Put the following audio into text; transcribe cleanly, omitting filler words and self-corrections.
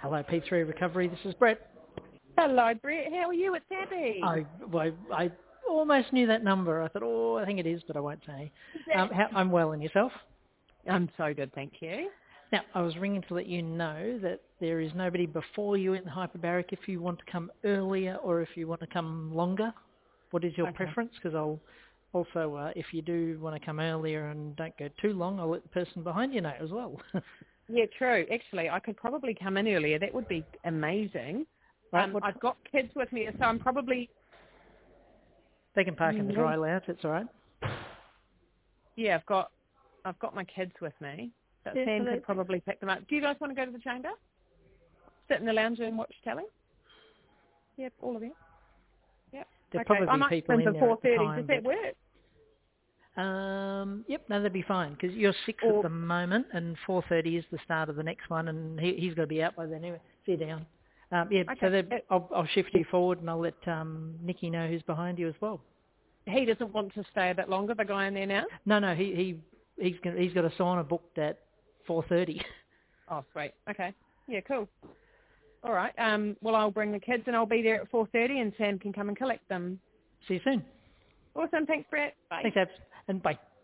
Hello, P3 Recovery. This is Brett. Hello, Brett. How are you? It's Abby. I almost knew that number. I thought, I think it is, but I won't say. I'm well, and yourself? I'm so good, thank you. Now, I was ringing to let you know that there is nobody before you in the hyperbaric if you want to come earlier or if you want to come longer. What is your preference? Because I'll also, if you do want to come earlier and don't go too long, I'll let the person behind you know as well. Yeah, true. Actually, I could probably come in earlier. That would be amazing. Right, I've got kids with me, so I'm probably... They can park in the dry lounge, it's all right. Yeah, I've got my kids with me. But Sam could probably pick them up. Do you guys want to go to the chamber? Sit in the lounge and watch telly? Yep, all of you. Yep. There'll probably I might people in come there at the 4:30. time. Does that work? Yep, no, that'd be fine, because you're 6 at the moment, and 4:30 is the start of the next one, and he's got to be out by then anyway. See you down. So I'll shift you forward, and I'll let Nikki know who's behind you as well. He doesn't want to stay a bit longer, the guy in there now? No, he's got a sauna booked at 4:30. Oh, sweet. Okay. Yeah, cool. All right. Well, I'll bring the kids, and I'll be there at 4:30, and Sam can come and collect them. See you soon. Awesome. Thanks, Brett. Bye. Thanks, Abs, and bye.